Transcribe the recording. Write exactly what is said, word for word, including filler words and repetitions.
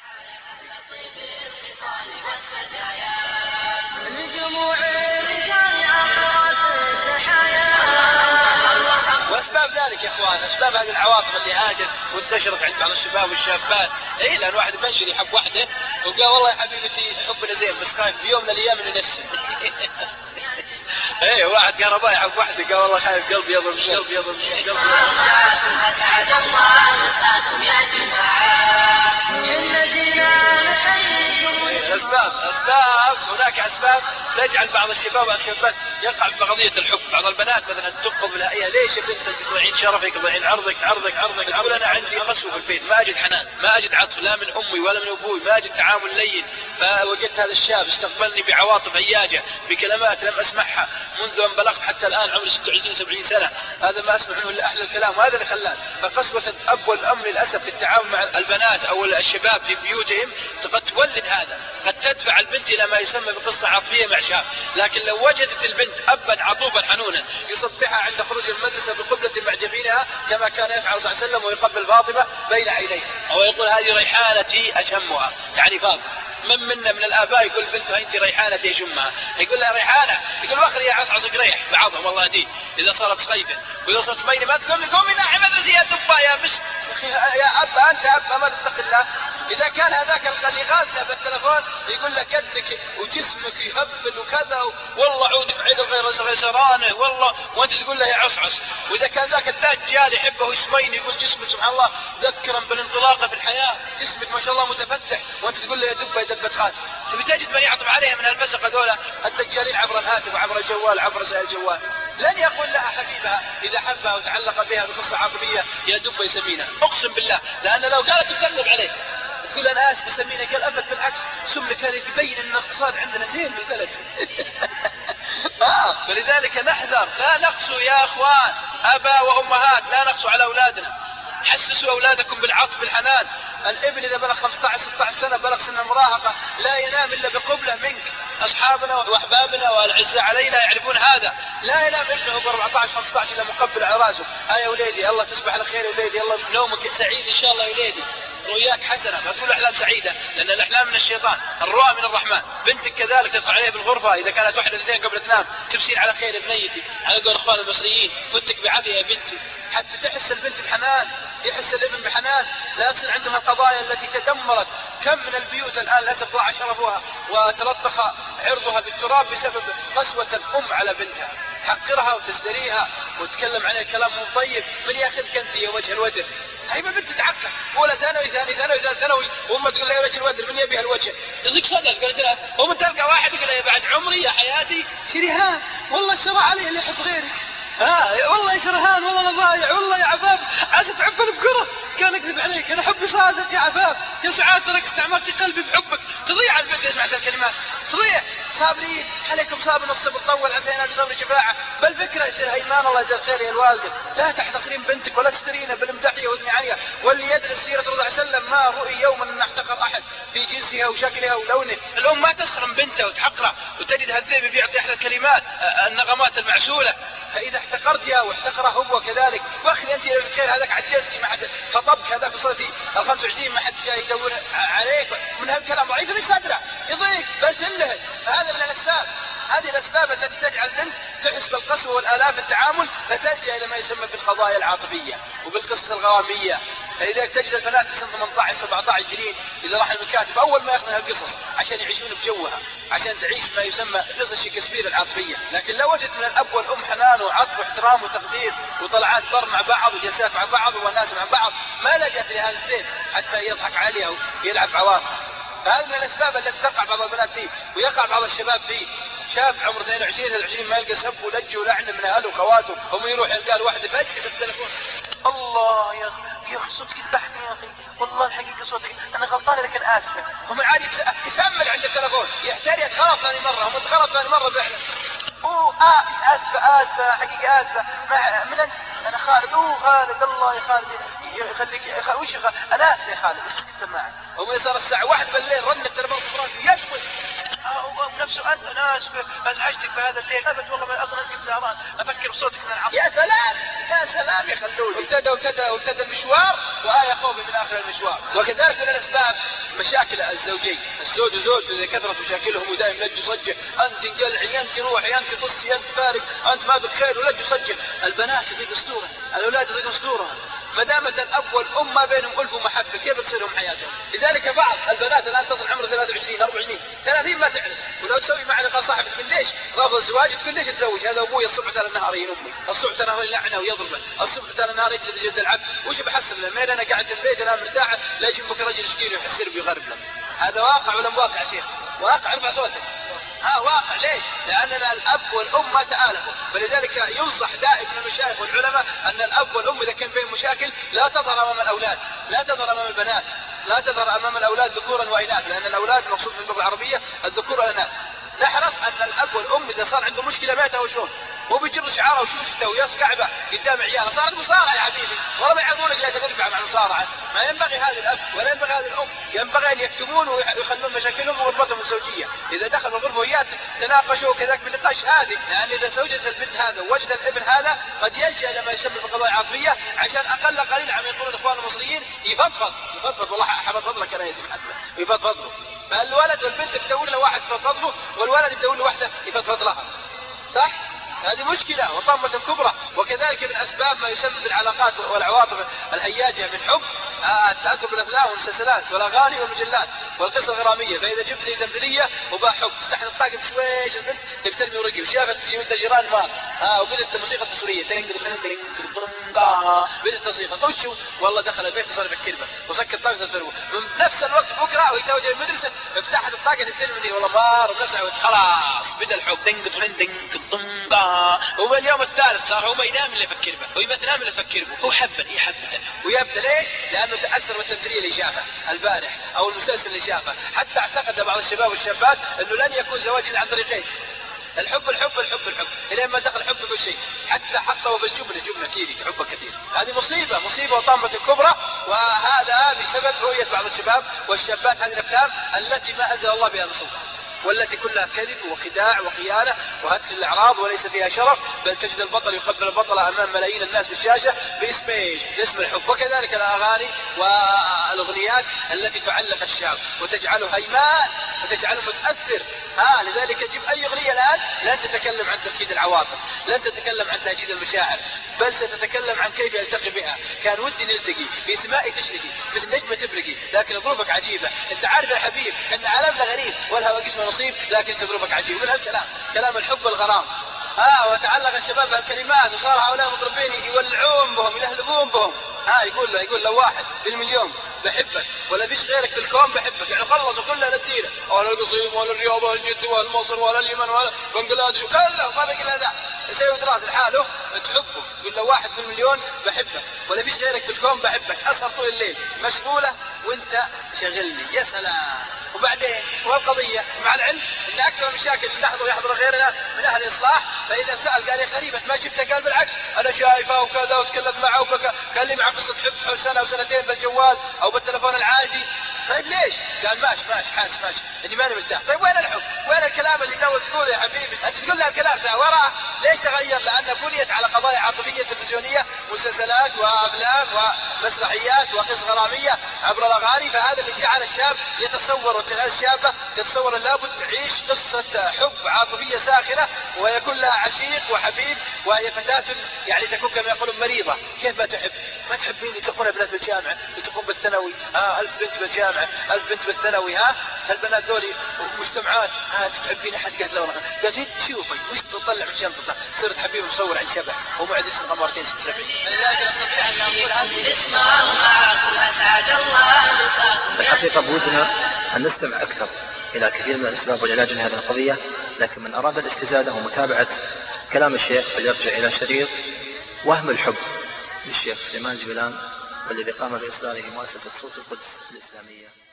لجموع الرجال عبرت التحايا. واسباب ذلك يا اخوان، اسباب هذه العواطف اللي هاجت وانتشرت عند بعض الشباب والشابات، اي لان واحد بنشر يحب واحده وقال والله يا حبيبتي حبنا زين بس خايف في يوم من الايام انه ينسى. ايه واحد كهربائي يحب واحده قال والله خايف قلبي يضرب قلبي يضرب قلبي يضرب. اسعد الله مساكم يا جماعه جنة جنان حيكم. اسباب اسباب هناك اسباب تجعل بعض الشباب والشابات يقع في قضيه الحب. بعض البنات مثلا تنقض بالهيئه، ليش يا بنت انت تضيعين شرفك تضيعين عرضك عرضك عرضك تقول انا عندي قسوه في البيت، ما اجد حنان ما اجد عطف لا من امي ولا من ابوي، ما اجد تعامل لين، فوجدت هذا الشاب استقبلني بعواطف هياجه بكلمات لم اسمعها منذ ان بلغت حتى الان عمري ستة وعشرين سبعين سنه، هذا ما اسمع منه الا احلى الكلام، وهذا اللي خلاه. فقسوه الاب والام للاسف في التعامل مع البنات او الشباب في بيوتهم قد تولد هذا، قد تدفع البنت الى ما يسمى بقصه عاطفيه مع شاب. لكن لو وجدت البنت ابا عطوفا حنونا يصبحها عند خروج المدرسه بقبله مع جبينها كما كان يفعل صلى الله عليه وسلم ويقبل فاطمه بين عينيه، او يقول هذه ريحانتي اشمها، يعني فاطمه. من منا من الاباء يقول بنته انت ريحانتي اشمها، يقول لها ريحانه، يقول واخري يا عصعصك ريح بعضهم والله دي اذا صارت صيفا، واذا صارت مينه ما تقول لي قومي ناعم مدرسه يا دبا يا بس يا ابا انت ابا ما تتقي الله. اذا كان هذاك اللي غازله بالتلفون يقول لك كدك وجسمك يهبل وكذا والله عودك عيد الغير غيرانه والله، وانت تقول له يا عصعص. واذا كان ذاك الدجال يحبه يسمين يقول جسمك سبحان الله ذكرا بالانطلاقه في الحياه، جسمك ما شاء الله متفتح، وانت تقول له يا دبه يا دبه خاس. تجد من يعطف عليها من الفسق هذول الدجالين عبر الهاتف وعبر الجوال عبر رسائل الجوال، لن يقول لها حبيبها اذا حبها وتعلق بها بقصه عاطفيه يا دبه يسمينها، اقسم بالله، لان لو قالت تكذب عليه تقول انا اسف سمينا، قال ابد بالعكس سمك هذا يبين ان الاقتصاد عندنا زين في البلد. آه فلذلك نحذر، لا نقسو يا اخوان، اباء وامهات لا نقسو على اولادنا، حسسوا اولادكم بالعطف بالحنان. الابن اذا بلغ خمسة عشر ستة عشر سنه بلغ سن المراهقه لا ينام الا بقبله منك، اصحابنا واحبابنا والاعزاء علينا يعرفون هذا، لا ينام ابنه ب أربعة عشر خمسة عشر الا مقبل على راسه، ها يا وليدي الله تصبح على خير يا وليدي الله نومك سعيد ان شاء الله يا وليدي، رؤياك حسنه، ما تقول احلام سعيده لان الاحلام من الشيطان، الرؤى من الرحمن. بنتك كذلك تدخل عليها بالغرفه اذا كانت واحده اثنين قبل تنام تبشر على خير بنيتي، على قول اخوان المصريين فتك بعافيه يا بنتي، حتى تحس البنت بحنان يحس الابن بحنان، لا تصير عندهم القضايا التي تدمرت كم من البيوت الان للاسف ضاع شرفها وتلطخ عرضها بالتراب بسبب قسوه الام على بنتها، تحقرها وتزدريها وتتكلم عليها كلام مو طيب، من ياخذك انت يا وجه الودر؟ هيبه بنت تتعقل اولى ثانوي ثاني ثانوي ثالث ثانوي وامها تقول لها يا وجه الودر من يبيها الوجه؟ يضيق صدرك، قالت لها ومن تلقى واحد يقول لها بعد عمري يا حياتي شريهان والله شرى علي اللي يحب غيرك، ها والله يا شرهان والله انا ضايع والله يا عفاف عاد تعبني بكره كان اكذب عليك انا حبي صادق يا عفاف يا سعاد ترك استعمرت قلبي بحبك، تضيع البنت يسمع هذه الكلمات تضيع. صابرين عليكم صابر الصبر طول عسينا بصبر شفاعه، بل فكره يصير هيمان الله يجزاك خير يا الوالده، لا تحتقرين بنتك ولا تسترينا بالمدحيه واثني عليها، واللي يدرس سيره الرسول صلى الله عليه وسلم ما رؤي يوما ان احتقر احد في جنسها وشكلها ولونه. الام ما تسخرم بنتها وتحقرها وتجد هالذئب بيعطي احلى الكلمات النغمات المعسوله، فاذا احتقرتها واحتقره هو كذلك. واخي انت خير هذاك عجزتي ما حد خطبك هذاك وصلتي ال خمسة وعشرين ما حد جاي يدور عليك من هالكلام ضعيف ذيك صدره يضيق بل تنلهج، هذا من الاسباب، هذه الاسباب التي تجعل البنت تحس بالقسوه والالام في التعامل فتلجا الى ما يسمى بالقضايا العاطفيه وبالقصص الغراميه. فلذلك تجد البنات في سن ثمانية عشر سبعة عشر عشرين اذا راح المكاتب اول ما ياخذون هالقصص عشان يعيشون بجوها، عشان تعيش ما يسمى قصص شكسبير العاطفيه. لكن لو وجدت من الاب والام حنان وعطف واحترام وتقدير وطلعات بر مع بعض وجلسات مع بعض وناس مع بعض ما لجأت لهذا الزين حتى يضحك عليها ويلعب عواطف. فهذه من الاسباب التي تقع بعض البنات فيه ويقع بعض الشباب فيه. شاب عمره اثنين وعشرين ثلاثة وعشرين ما يلقى سب ولج ولعن من اهله وخواته، هم يروح يلقى واحده فجأة بالتلفون الله يا اخي يا اخي صوتك يذبحني يا اخي والله الحقيقه صوتك انا غلطان لكن اسفه، هم عادي يسمل عند التلفون يحتاج يتخلط ثاني مره، هم تخلط ثاني مره بيحلم اوه اه اسفه اسفه حقيقه اسفه مع من انا خالد اوه خالد الله يا خالد يخليك يا خالد وش انا اسف يا خالد وش السماعه، هم صار الساعه واحد بالليل رن التلفون في راسه يدوس نفسه أنت ناس أزعجتك في هذا الليل أبد والله ما أصلا أنت سهران أفكر بصوتك من العصر. يا سلام يا سلام يا خلود. ابتدى ابتدى ابتدى المشوار وآية خوفي من آخر المشوار. وكذلك من الأسباب مشاكل الزوجين، الزوج وزوج إذا كثرت مشاكلهم ودائما لج صجة، أنت انقلعي أنت روحي أنت طصي أنت فارق أنت ما بك خير ولج صجة. البنات يضيق صدورها، الأولاد يضيقون صدورها. ما دامت الأب والأم ما بينهم ألف ومحبة كيف تصيرهم حياتهم؟ لذلك بعض البنات الآن تصل عمر ثلاثة وعشرين أربعة وعشرين ثلاثين ما تعرس، ولو تسوي معها لقاء صاحب تقول ليش رافض الزواج؟ تقول ليش تزوج؟ هذا أبوي الصبح ترى النهار يهين أمي، الصبح ترى يلعنه ويضربه، الصبح ترى النهار يجلد جلد العبد، وش بحسب له؟ مين أنا قاعد في البيت أنا مرتاح لا يجي بك رجل يشكيني ويحسر بيغرب له. هذا واقع ولا واقع شيخ؟ واقع. ارفع صوتك. ها واقع. ليش؟ لأننا الأب والأم ما تآلفوا، فلذلك ينصح دائما المشايخ والعلماء أن الأب والأم إذا كان بينهم مشاكل لا تظهر أمام الأولاد، لا تظهر أمام البنات، لا تظهر أمام الأولاد ذكورا وإناث، لأن الأولاد مقصود في اللغة العربية الذكور والإناث. نحرص أن الأب والأم إذا صار عنده مشكلة ما يتهاوشون، مو بيجر شعاره وشوشته ويصقع به قدام عياله، صارت مصارعة يا حبيبي، والله ما يعرفونك ليش ترفع مع المصارعة. ما ينبغي هذا الأب ولا ينبغي هذه الأم، ينبغي أن يكتمون ويخلون مشاكلهم وغربتهم الزوجية. إذا دخلوا الغرفة ويات تناقشوا كذلك بالنقاش هذه، يعني إذا زوجت البنت هذا ووجد الابن هذا قد يلجأ إلى ما يسمى بالقضايا العاطفية عشان أقل قليل عم يقولون إخوان المصريين يفضفض يفضفض والله حفظ لك أنا يا سيدي محمد يفضفض له. فالولد والبنت يفتون له واحد يفضفض له، والولد يفتون له واحدة يفضفض لها، صح؟ هذه مشكلة وطامة كبرى. وكذلك من أسباب ما يسبب العلاقات والعواطف الهياجة من حب التأثر بالأفلام والمسلسلات والأغاني والمجلات والقصة الغرامية. فإذا جبت لي تمثيلية وباع حب فتح الطاقم شويش البنت تقتلني ورقي وشافت في مثل جيران مار ها وبدت الموسيقى التصويرية بدت تصيغة طوشوا والله دخل البيت وصار بالكلمة وسكت طاقم الفرو من نفس الوقت بكرة ويتوجه المدرسة فتحت الطاقم تقتلني والله مار بنفس خلاص بدأ الحب دنق دنق دنق. هو اليوم الثالث صار هو ما ينام اللي يفكر به، هو ما تنام اللي يفكر به، هو حبا هي حبته ويبدا ليش؟ لانه تاثر بالتمثيليه اللي شافها البارح او المسلسل اللي شافه. حتى اعتقد بعض الشباب والشابات انه لن يكون زواج الا عن طريقين، الحب الحب الحب الحب الى ما دخل الحب في كل شيء، حتى حطوا بالجمله جمله كذي حب كثير. هذه مصيبه مصيبه وطامه كبرى، وهذا بسبب رؤيه بعض الشباب والشابات هذه الافلام التي ما انزل الله بها من سلطان، والتي كلها كذب وخداع وخيانة وهتك الأعراض وليس فيها شرف، بل تجد البطل يخبر البطل أمام ملايين الناس بالشاشة باسم ايش؟ باسم الحب. وكذلك الأغاني والأغنيات التي تعلق الشاب وتجعله هيمان وتجعله متأثر. ها لذلك جيب أي أغنية الآن لن تتكلم عن تركيد العواطف، لن تتكلم عن تهجيد المشاعر، بل ستتكلم عن كيف يلتقي بها. كان ودي نلتقي بسماء تشرقي مثل نجمة تفرقي لكن ظروفك عجيبة. انت عارف يا حبيب ان عالمنا غريب والهوى قسمه نصيب لكن ظروفك عجيب. من هالكلام كلام الحب والغرام. ها وتعلق الشباب بهالكلمات وصار هؤلاء المطربين يولعون بهم يلهلبون بهم. ها يقول له يقول له واحد بالمليون بحبك ولا فيش غيرك في الكون بحبك، يعني خلصوا كلها للديره ولا القصيم ولا الرياض ولا الجد ولا مصر ولا اليمن ولا بنغلاديش كله ما بقي الا ذا يسوي دراسه لحاله تحبه. يقول له واحد بالمليون بحبك ولا فيش غيرك في الكون بحبك، اسهر طول الليل مشغوله وانت شغلني يا سلام. وبعدين والقضيه مع العلم ان اكثر المشاكل اللي نحضر يحضر غيرنا من اهل الاصلاح، فاذا سال قال يا غريبه ما شفتها قال بالعكس انا شايفه وكذا وتكلمت معه وبكى كان لي مع قصه حب حول سنه او سنتين بالجوال او بالتلفون العادي. طيب ليش؟ قال ماشي ماشي حاس ماشي اني ماني مرتاح. طيب وين الحب؟ وين الكلام اللي من اول تقوله يا حبيبي؟ انت تقول لها الكلام ذا وراه ليش تغير؟ لانه بنيت على قضايا عاطفيه تلفزيونيه مسلسلات وافلام ومسرحيات وقصص غراميه عبر الاغاني. فهذا اللي جعل الشاب يتصور والتنال الشابه تتصور لابد تعيش قصه حب عاطفيه ساخنه ويكون لها عشيق وحبيب وهي فتاه يعني تكون كما يقولون مريضه. كيف ما تحب؟ ما تحبين يلتقون بنات بالجامعه يلتقون بالثانوي ها ألف بنت بالجامعه ألف بنت بالثانوي ها هالبنات ذولي مجتمعات ها تحبين احد؟ قالت له قالت شوفي وش تطلع من شنطتها صرت حبيب مصور عن شبه ومعد اسم قمرتين ست سبعين. لذلك نستطيع ان نقول هذه الحقيقه بودنا ان نستمع اكثر الى كثير من الاسباب والعلاج لهذه القضيه، لكن من اراد الاستزاده ومتابعه كلام الشيخ فليرجع الى شريط وهم الحب للشيخ سليمان جبلان والذي قام بإصداره مؤسسة صوت القدس الإسلامية.